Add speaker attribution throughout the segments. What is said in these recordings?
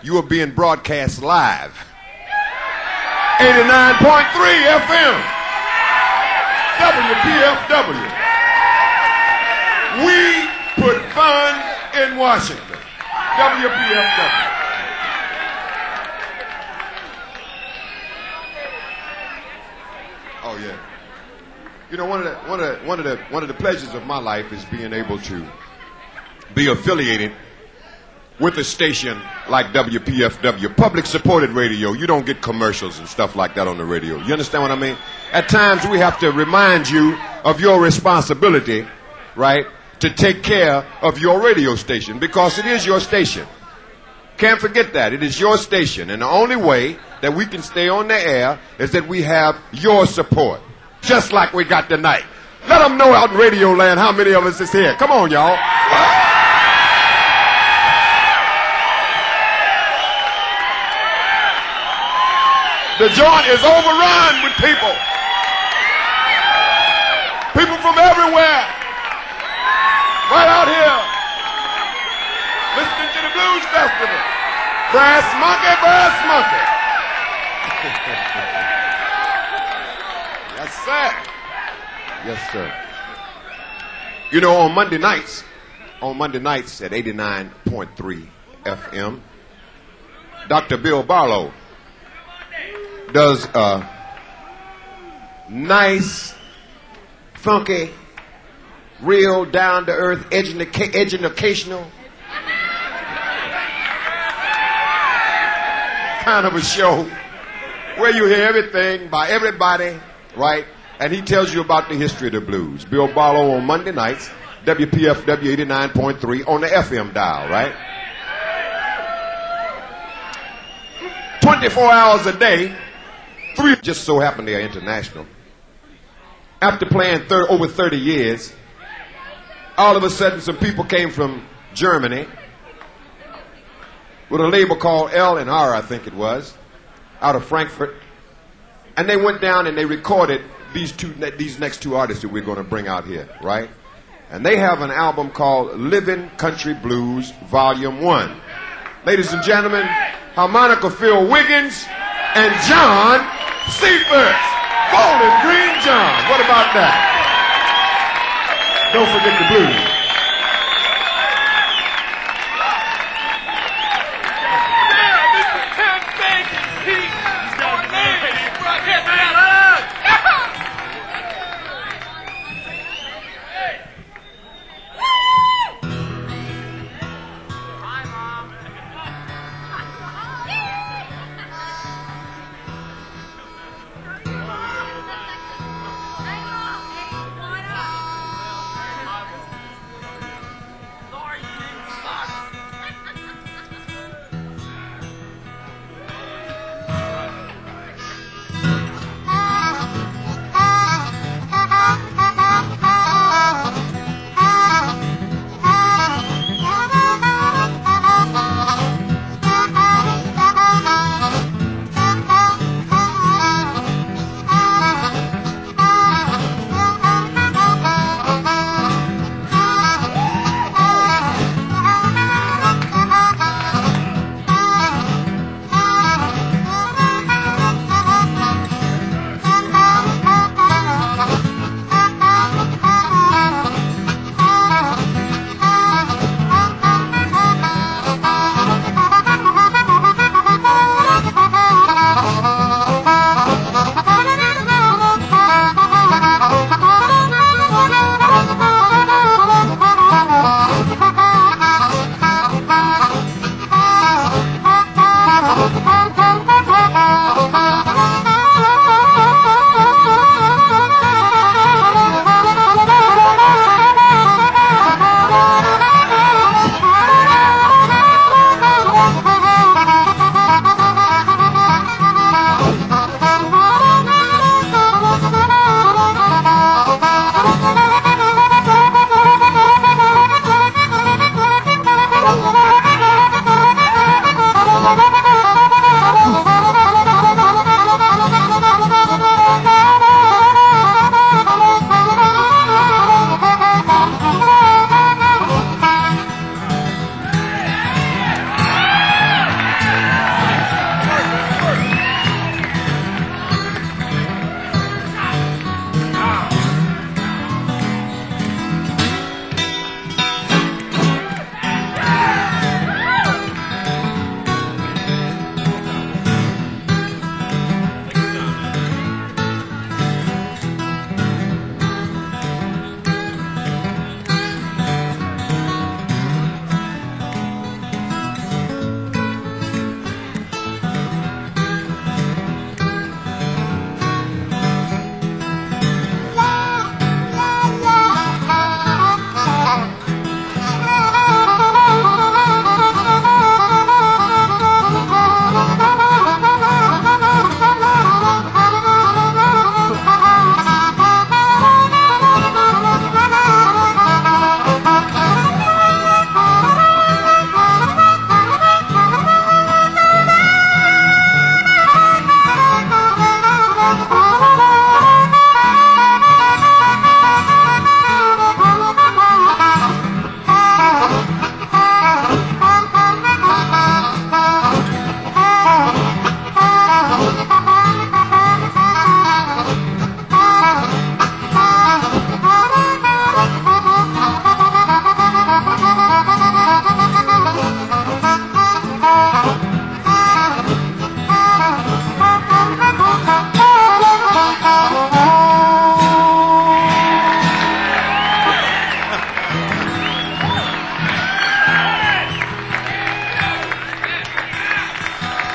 Speaker 1: you are being broadcast live. 89.3 FM, WPFW. We put fun in Washington, WPFW. Oh yeah. You know, one of the pleasures of my life is being able to be affiliated with a station like WPFW, public supported radio. You don't get commercials and stuff like that on the radio. You understand what I mean? At times we have to remind you of your responsibility, right, to take care of your radio station, because it is your station. Can't forget that. It is your station, and the only way that we can stay on the air is that we have your support, just like we got tonight. Let them know out in Radio Land how many of us is here. Come on, y'all. The joint is overrun with people. People from everywhere. Right out here. Listening to the Blues Festival. Brass Monkey, Brass Monkey. Yes, sir. Yes, sir. You know, on Monday nights at 89.3 FM, Dr. Bill Barlow does a nice, funky, real down-to-earth, educational kind of a show where you hear everything by everybody, right? And he tells you about the history of the blues. Bill Barlow on Monday nights, WPFW 89.3 on the FM dial, right? 24 hours a day. 3 just so happen they are international. After playing over 30 years, all of a sudden some people came from Germany with a label called L&R, I think it was, out of Frankfurt. And they went down and they recorded these next 2 artists that we're going to bring out here, right? And they have an album called Living Country Blues Volume 1. Ladies and gentlemen, harmonica Phil Wiggins and John Seifert. Bowling Green John. What about that? Don't forget the blues.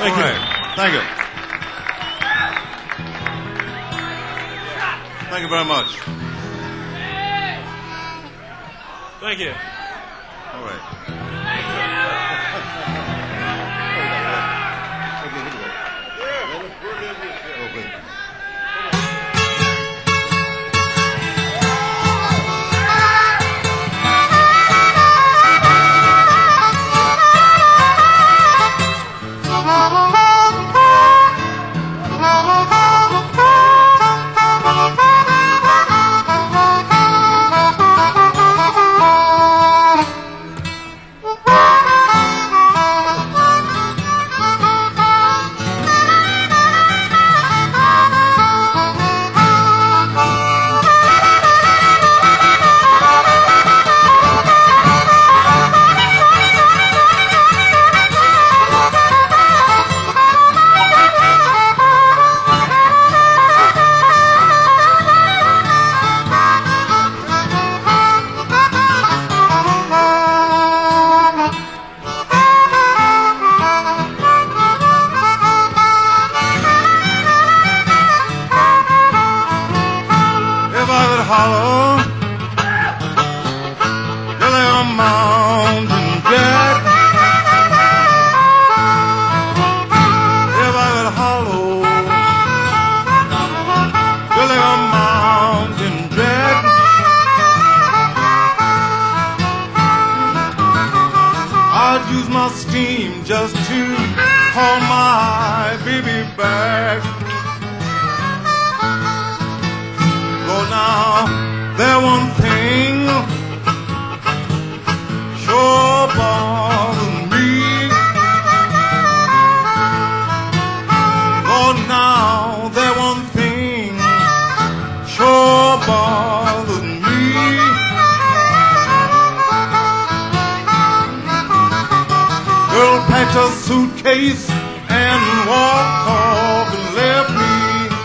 Speaker 2: Thank you. Thank you. Thank you very much.
Speaker 3: Thank you.
Speaker 2: All right. Just to call my baby back. Lord, now there one thing sure bothers me. Lord, now there one thing sure bothers me. Girl packed a suitcase and walked off and left me.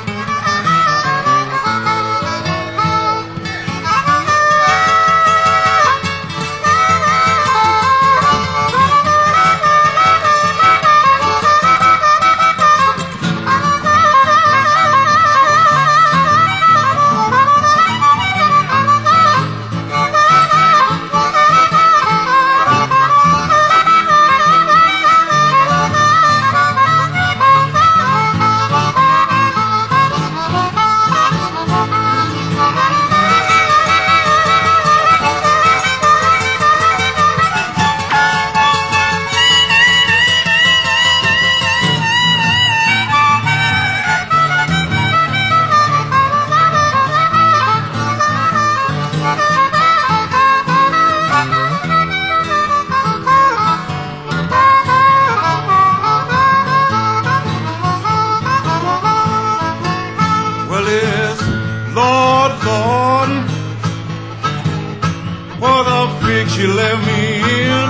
Speaker 2: She let me in.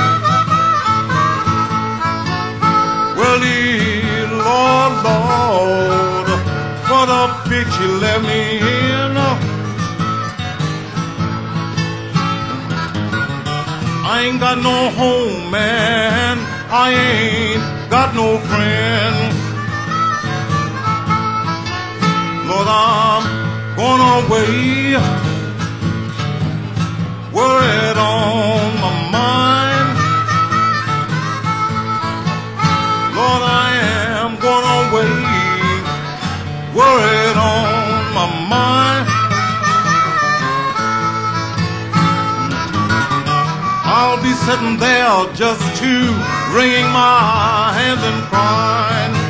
Speaker 2: Well, Lord, Lord, what a fix she let me in. I ain't got no home, man. I ain't got no friend. Lord, I'm going away. Worried on my mind. Lord, I am going away. Worried on my mind. I'll be sitting there just wringing my hands and crying.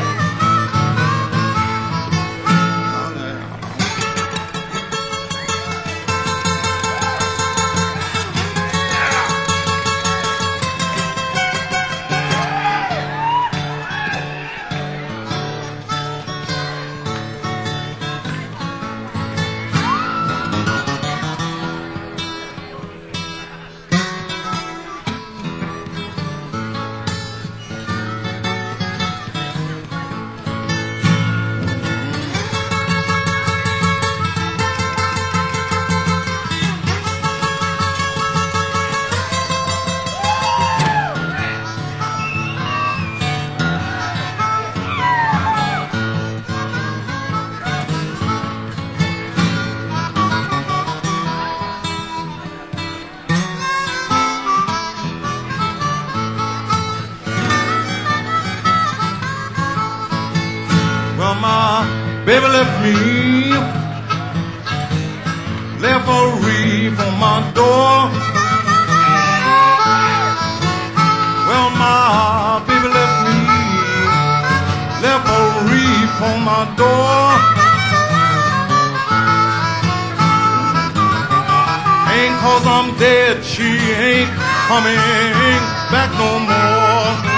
Speaker 2: Baby left me, left a reef on my door. Well, my baby left me, left a reef on my door. Ain't 'cause I'm dead, she ain't coming back no more.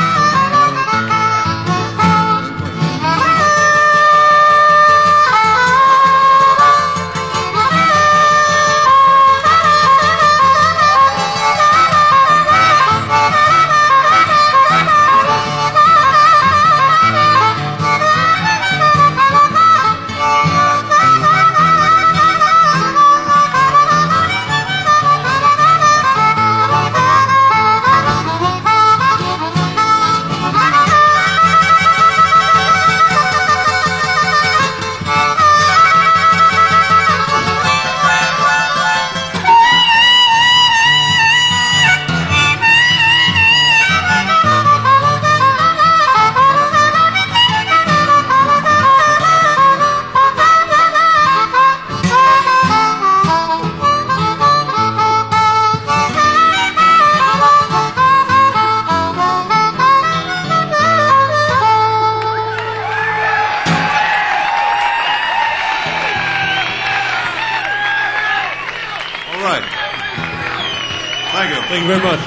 Speaker 3: Thank you very much.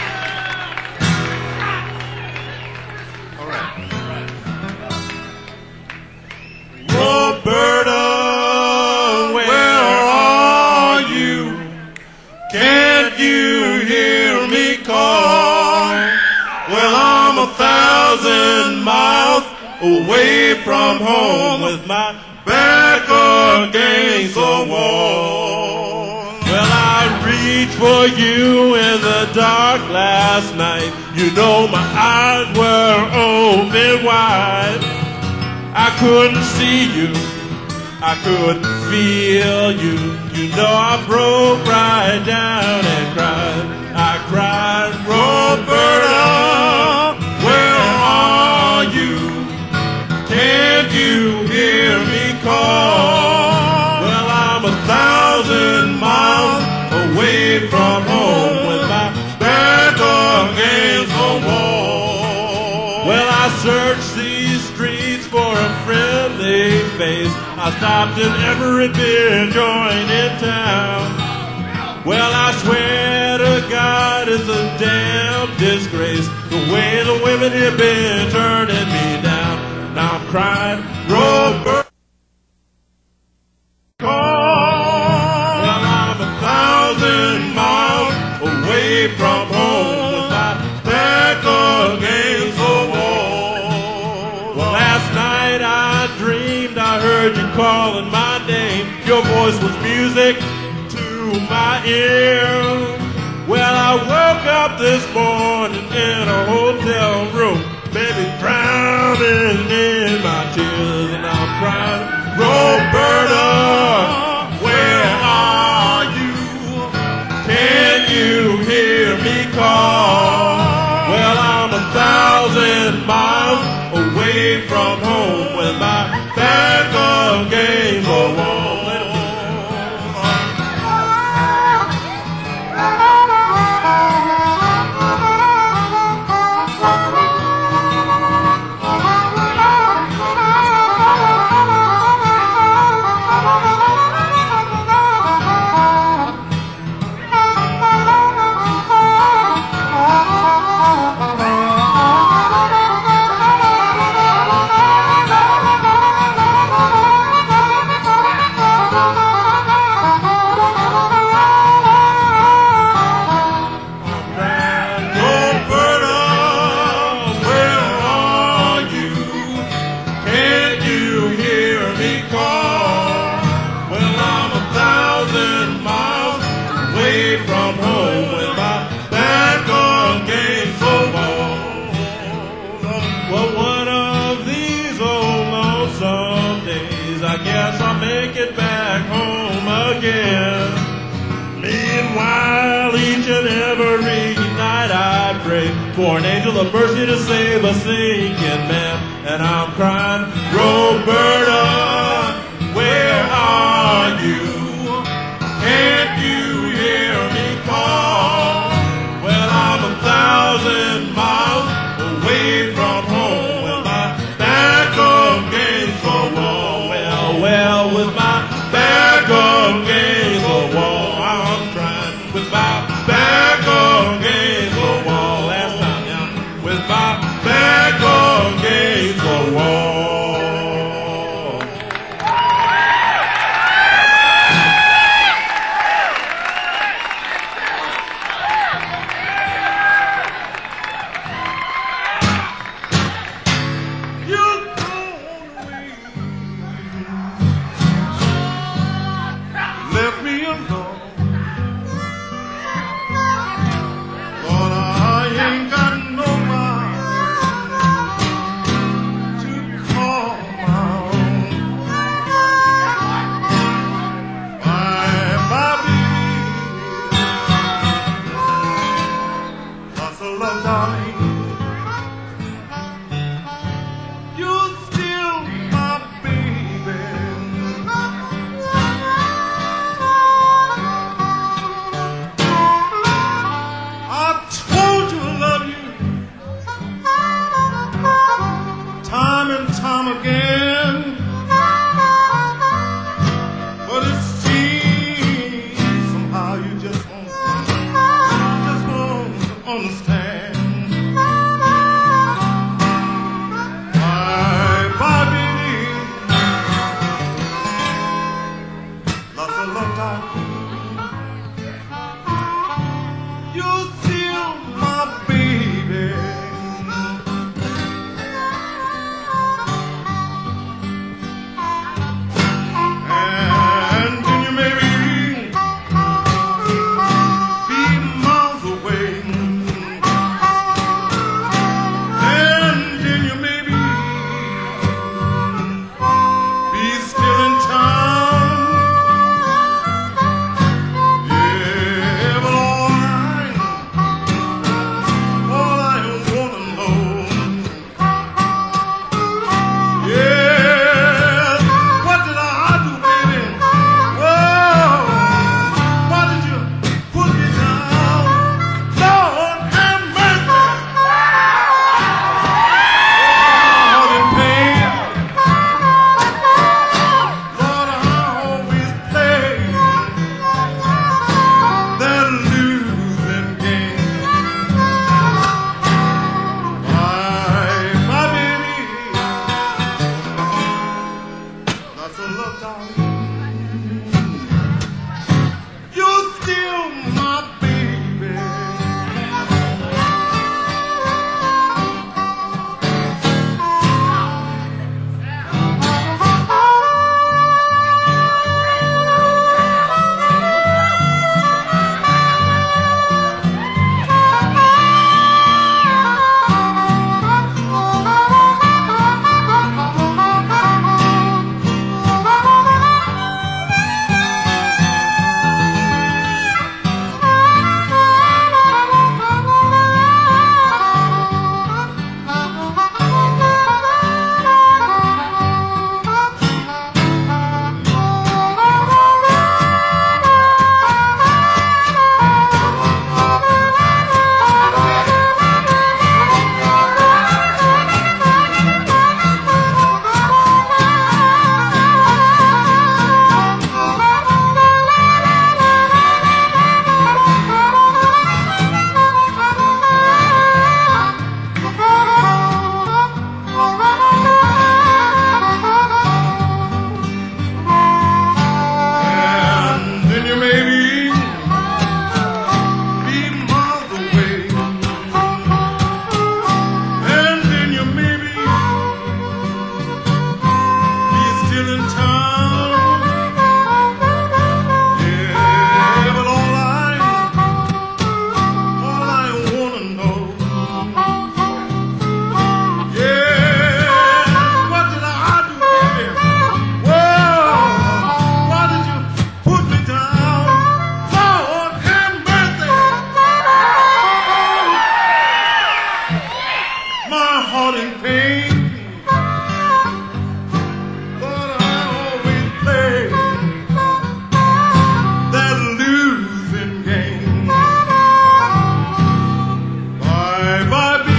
Speaker 2: All right. Roberta, where are you? Can't you hear me call? Well, I'm 1,000 miles away from home with my back against the wall. Well, I reached for you in the dark last night. You know my eyes were open wide. I couldn't see you, I couldn't feel you. You know I broke right down and cried. I cried, Roberta, where are you? Can't you hear me call? Well, I'm 1,000 miles away from home with my back against the wall. Well, I searched these streets for a friendly face. I stopped in every beer joint in town. Well, I swear to God it's a damn disgrace the way the women here been turning me down. Now I'm crying, Robert. Well, I'm 1,000 miles away from home with my back against the wall. Well, last night I dreamed I heard you calling my name. Your voice was music to my ear. Well, I woke up this morning in a hotel room, baby, drowning in my tears, and I'm crying, Roberta, where are you? Can you hear me call? Well, I'm 1,000 miles away from home with my back against the wall. Make it back home again. Meanwhile, each and every night I pray for an angel of mercy to save a sinking man. And I'm crying, Roberta, back against the wall. You're gone away, left me alone. But I ain't got nobody to call my own. My baby, lots of love, darling. You're still my baby. I told you I love you time and time again, but it seems somehow you just won't understand. My baby, lots of love, darling. You're still my baby. And then you maybe be miles away. And then you maybe be still in town. Yeah, but all I wanna know, yeah, what did I do, baby? Whoa, why did you put me down? Lord have mercy. All in pain. Lord, I always play that losing game. My baby, lots of love, darling. You're still my baby. And then you maybe be miles away. And then you maybe be still in town. Yeah, but all I wanna know, yeah, what did I do, baby? Whoa, why did you put me down? Lord have mercy. My heart in pain. Lord, I always play that losing game. Bye, baby.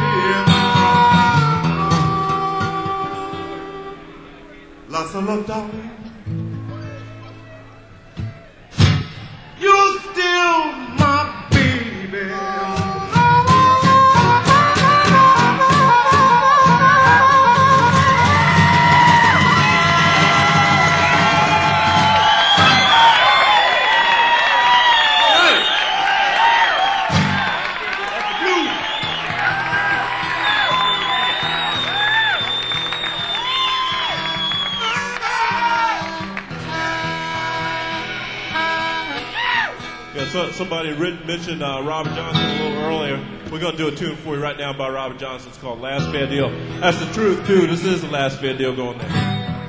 Speaker 2: Lots of love, darling. You're still my baby. somebody mentioned Robert Johnson a little earlier. We're going to do a tune for you right now by Robert Johnson. It's called Last Fair Deal. That's the truth, too. This is the last fair deal going there.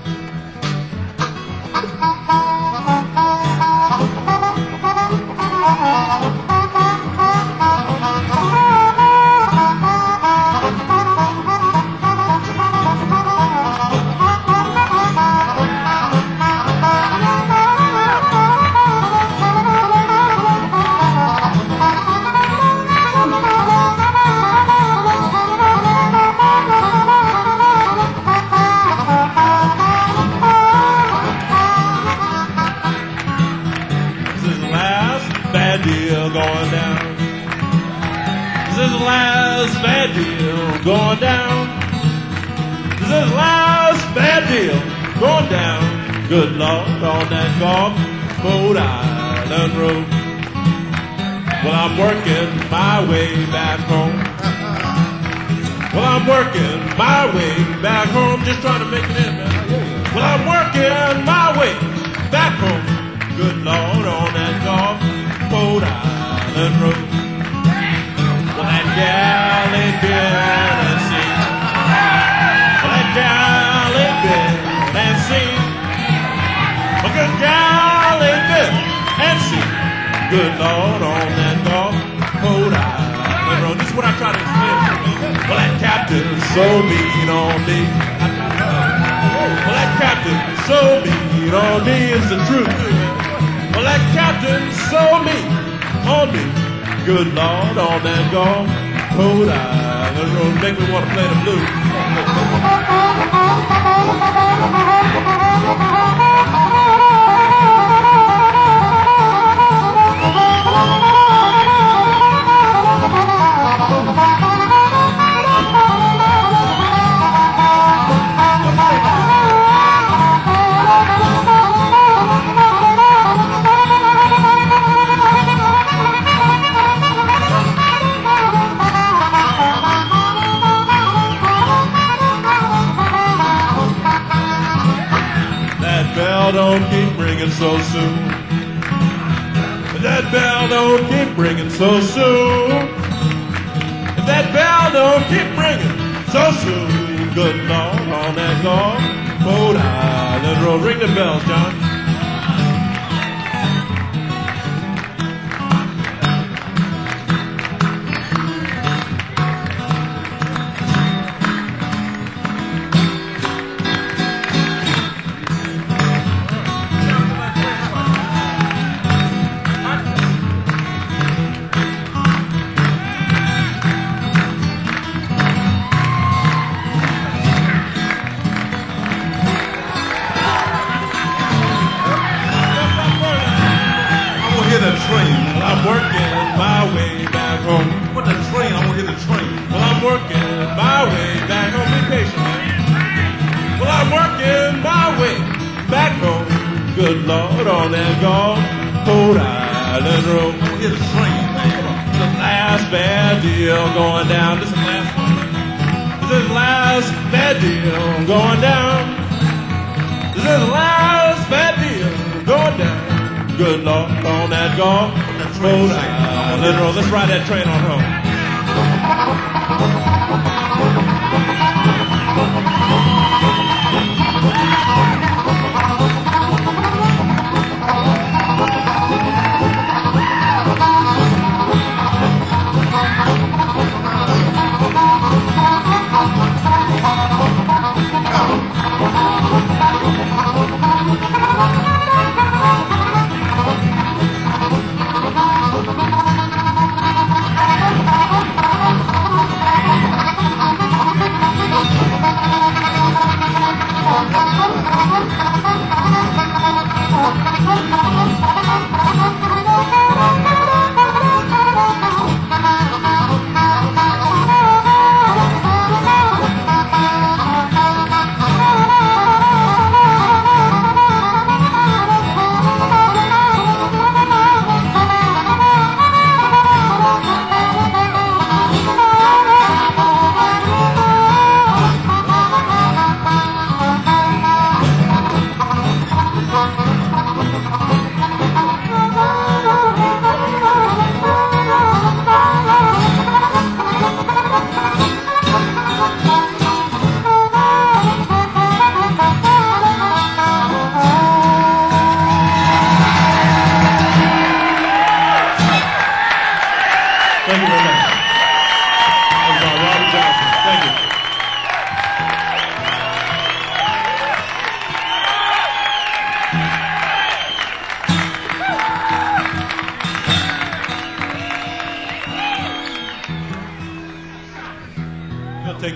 Speaker 2: Going down. This is the last bad deal going down. This is the last bad deal going down. Good Lord, on that Gulf Boat Island Road. Well, I'm working my way back home. Well, I'm working my way back home. Just trying to make it in, man. Well, I'm working my way back home. Good Lord, on that Gulf Boat Island Road. Well, that gal ain't been and seen. Well, that gal ain't been and seen. A good gal ain't been and seen. Good Lord, on that Gulf Boat Island Road. This is what I try to explain. Well, that captain's so mean on me. Well, that captain's so mean on me is the truth. Well, that captain's so mean on me. Good Lord, on that Gulf Boat Island Road. Make me want to play the blues. Don't keep ringing so soon. That bell don't keep ringing so soon. That bell don't keep ringing so soon. Good Lord, on that Gulf Boat Island Road. Ring the bells, John. I'm working my way back home.
Speaker 4: What the train? I want to hear the train.
Speaker 2: Well, I'm working my way back home. Be patient, man. Well, I'm working my way back home. Good Lord, on that Gulf Boat Island Road.
Speaker 4: I want to hear the train, man.
Speaker 2: The last bad deal going down. This is the last one. This is the last bad deal going down. This is the last bad deal going down. Good Lord, on that Gulf Boat Island Road. Let's ride that train on home.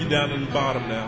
Speaker 2: down in the bottom now.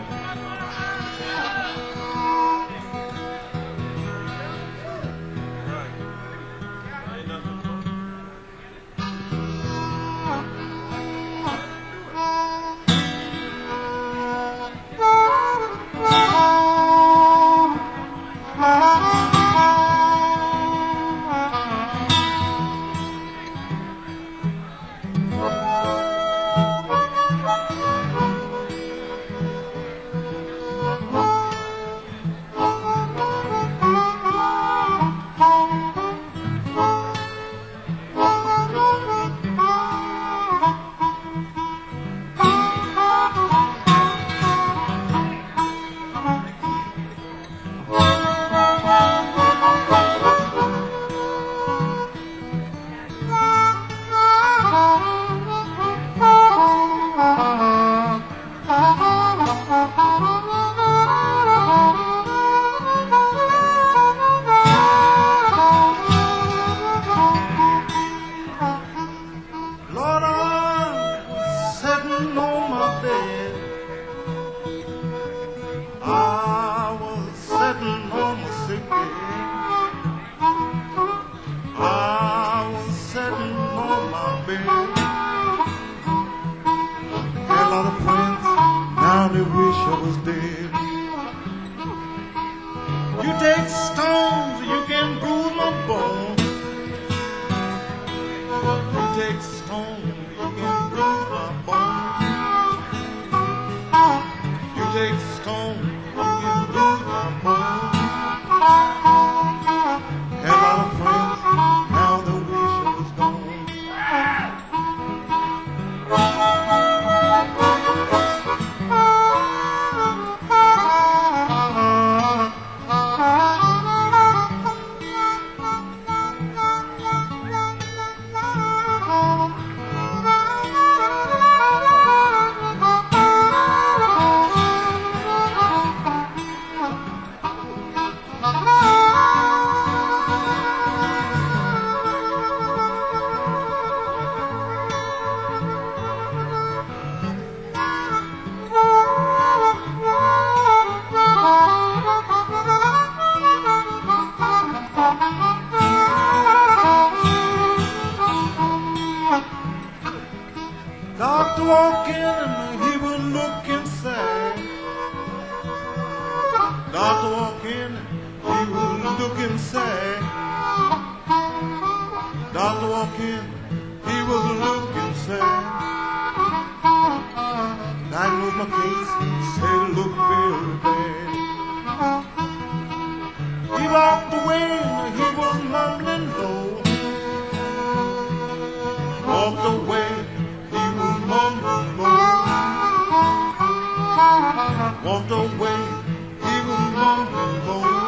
Speaker 4: Lord, I'm sitting on my bed. I was sitting on my sick bed. I was sitting on my bed. Had a lot of friends, now they wish I was dead. You take stones, you can bruise my bones. You take stones, you can bruise my bones. You take stones, you can bruise my bones. Had a lot of friends, now they wish I was gone. Doctor walked in and he was looking sad. Doctor walked in and he was looking sad. Doctor walked in, he was looking sad. Diagnosed my case, said it looked very bad. He walked away and he was mumbling low. Walked away, he was mumbling low. Walked away, he was mumbling low.